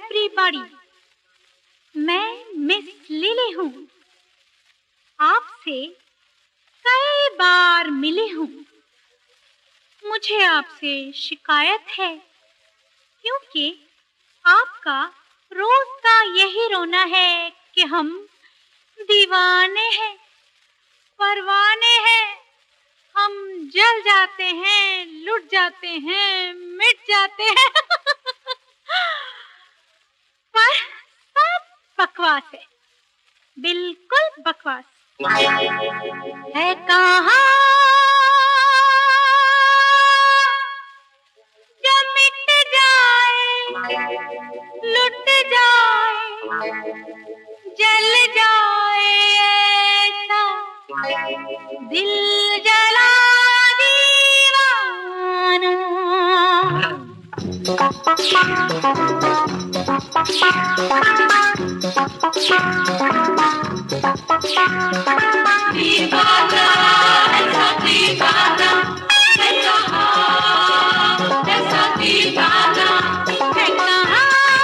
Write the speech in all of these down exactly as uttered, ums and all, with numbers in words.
Everybody, मैं miss lily हूँ। आपसे कई बार मिली हूँ। मुझे आपसे शिकायत है, क्योंकि आपका रोज का यही रोना है कि हम दीवाने हैं, परवाने हैं। हम जल जाते हैं, लुट जाते हैं, मिट जाते हैं। पर सब बकवास है, बिल्कुल बकवास है। कहाँ जो मिट जाए, लुट जाए, जल जाए, ऐसा दिल जला दीवाना। दीवाना, ऐसा दीवाना है कहाँ, ऐसा दीवाना है कहाँ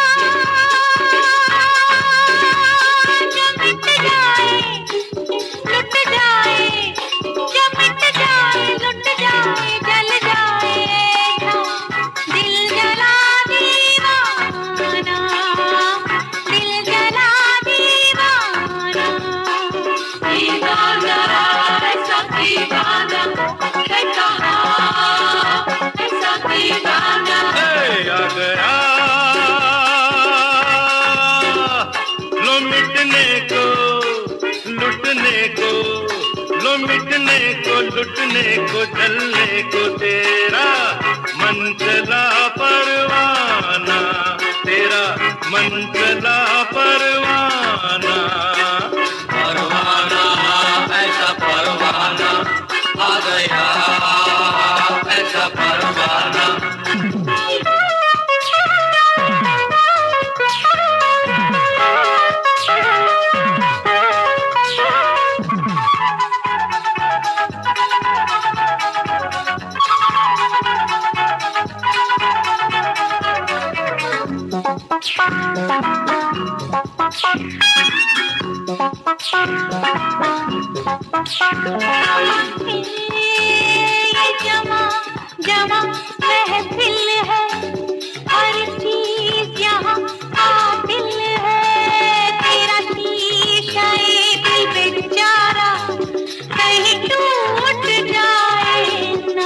जो मिट जाए, लुट जाए, जो मिट जाए, लुट जाए, जल जाए, दिल जला दीवाना, दिल जला दीवाना। दीवाना, ऐसा दीवाना है कहाँ, ऐसा दीवाना। आ गया लो मिटने को, लुटने को, लो मिटने को, लुटने को, जलने को तेरा मन चला परवाना, तेरा मन चला परवाना। परवाना, ऐसा परवाना आ गया, ऐसा परवाना। ये जमा जमा महफिल है, हर चीज यहाँ काबिल है। तेरा शीशा दिल बेचारा कहीं टूट जाए ना।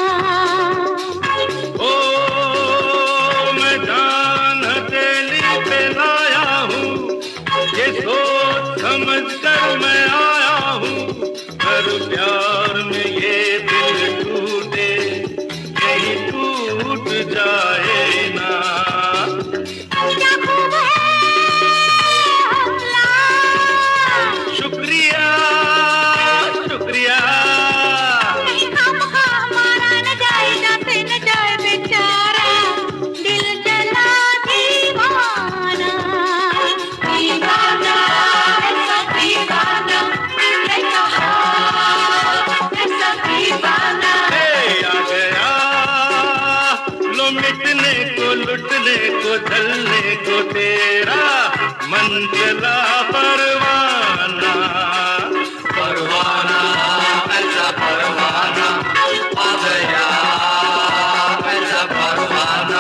ओ मैं जान हथेली पे लाया हूँ, ये सोच समझ कर मैं आया हूँ। हर प्यार में ये दिल टूटे, यही टूट जाए ना। क्या खूब है हौसला, शुक्रिया शुक्रिया। कहीं खामखा हमारा न जाए, जाते न जाए बेचारा दिल जला दीवाना। दीवाना, ऐसा दीवाना है कहाँ, ऐसा दीवाना। हे आ गया लो मिटने को, लुटने को, जलने को तेरा मन चला परवाना। परवाना, ऐसा परवाना आ गया, ऐसा परवाना।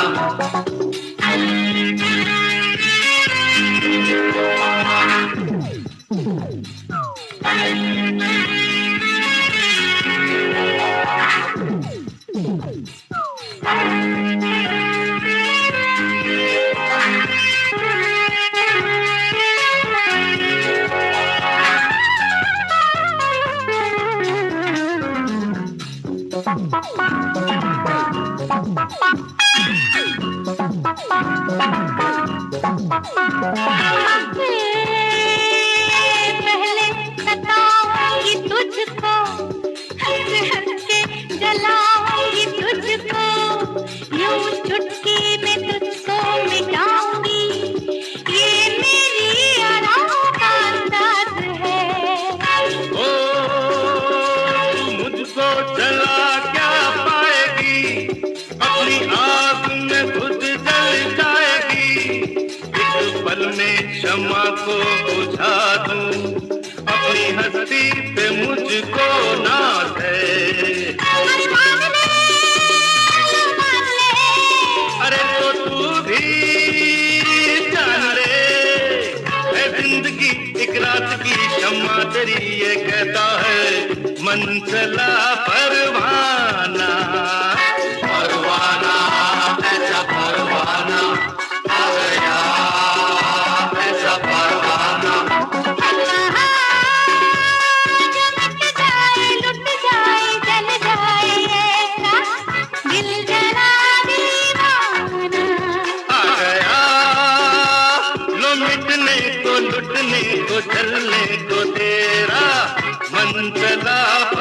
पहले सताऊंगी तुझको, हंस हंस के जलाऊंगी तुझको, यूं चुटकी में तुझको मिटाऊंगी। ये मेरी अदाओं का अंदाज है। ओ मुझको जला क्या पाएगी, अपनी आग में खुद जल जाएगी। एक को बुझा दूं, अपनी हस्ती पे मुझको नाज है। अरे तो तू भी जान ले, है जिंदगी एक रात की शम्मा तेरी, ये कहता है मन चला परवाना। परवाना ऐसा परवाना आ गया, ऐसा परवाना। लुट जाए जल जाए ऐसा दिल जला दीवाना। आ गया लो मिटने को, लुटने को, चलने को तेरा मन चला